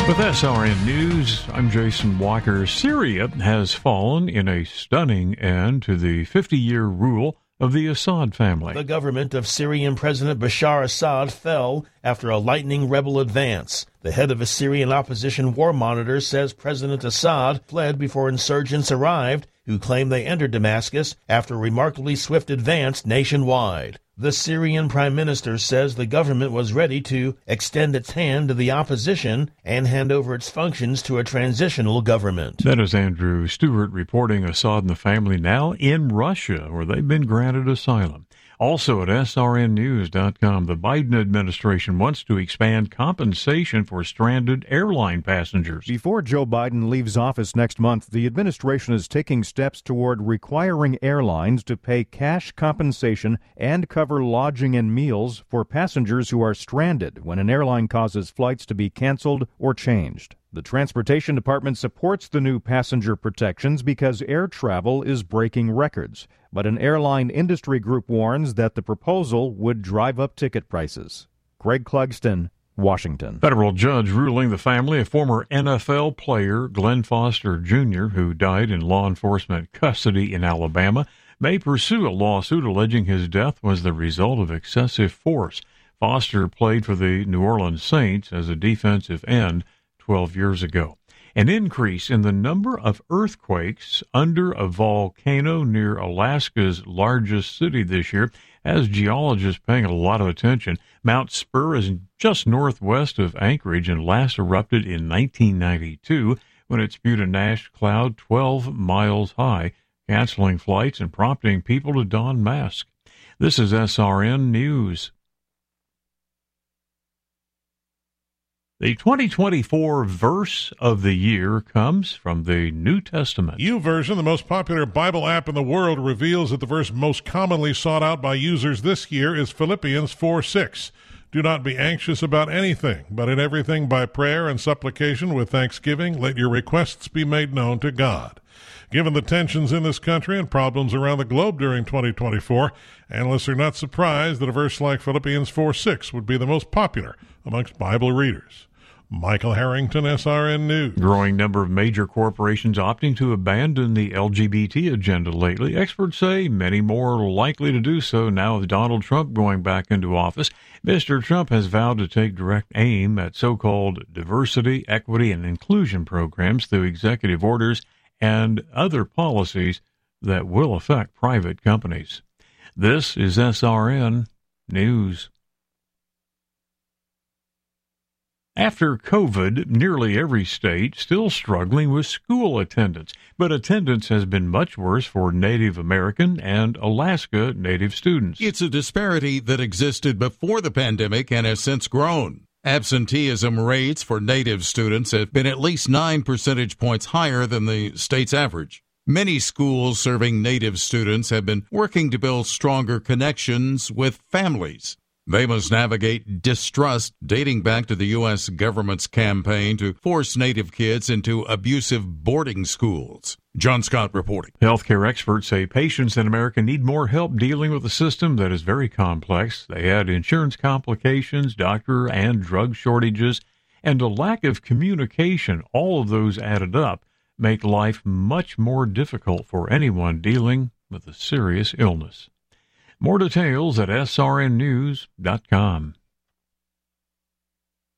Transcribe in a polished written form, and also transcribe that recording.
With SRN News, I'm Jason Walker. Syria has fallen in a stunning end to the 50-year rule of the Assad family. The government of Syrian President Bashar Assad fell after a lightning rebel advance. The head of a Syrian opposition war monitor says President Assad fled before insurgents arrived, who claim they entered Damascus after a remarkably swift advance nationwide. The Syrian prime minister says the government was ready to extend its hand to the opposition and hand over its functions to a transitional government. That is Andrew Stewart reporting. Assad and the family now in Russia, where they've been granted asylum. Also at srnnews.com, the Biden administration wants to expand compensation for stranded airline passengers. Before Joe Biden leaves office next month, the administration is taking steps toward requiring airlines to pay cash compensation and cover lodging and meals for passengers who are stranded when an airline causes flights to be canceled or changed. The Transportation Department supports the new passenger protections because air travel is breaking records. But an airline industry group warns that the proposal would drive up ticket prices. Greg Clugston, Washington. Federal judge ruling the family of former NFL player Glenn Foster Jr., who died in law enforcement custody in Alabama, may pursue a lawsuit alleging his death was the result of excessive force. Foster played for the New Orleans Saints as a defensive end 12 years ago. An increase in the number of earthquakes under a volcano near Alaska's largest city this year has geologists paying a lot of attention. Mount Spur is just northwest of Anchorage and last erupted in 1992 when it spewed an ash cloud 12 miles high, canceling flights and prompting people to don masks. This is SRN News. The 2024 verse of the year comes from the New Testament. YouVersion, the most popular Bible app in the world, reveals that the verse most commonly sought out by users this year is Philippians 4:6. Do not be anxious about anything, but in everything by prayer and supplication with thanksgiving, let your requests be made known to God. Given the tensions in this country and problems around the globe during 2024, analysts are not surprised that a verse like Philippians 4:6 would be the most popular amongst Bible readers. Michael Harrington, SRN News. Growing number of major corporations opting to abandon the LGBT agenda lately. Experts say many more are likely to do so now with Donald Trump going back into office. Mr. Trump has vowed to take direct aim at so-called diversity, equity, and inclusion programs through executive orders and other policies that will affect private companies. This is SRN News. After COVID, nearly every state still struggling with school attendance, but attendance has been much worse for Native American and Alaska Native students. It's a disparity that existed before the pandemic and has since grown. Absenteeism rates for Native students have been at least 9 percentage points higher than the state's average. Many schools serving Native students have been working to build stronger connections with families. They must navigate distrust dating back to the U.S. government's campaign to force Native kids into abusive boarding schools. John Scott reporting. Healthcare experts say patients in America need more help dealing with a system that is very complex. They add insurance complications, doctor and drug shortages, and a lack of communication. All of those added up make life much more difficult for anyone dealing with a serious illness. More details at srnnews.com.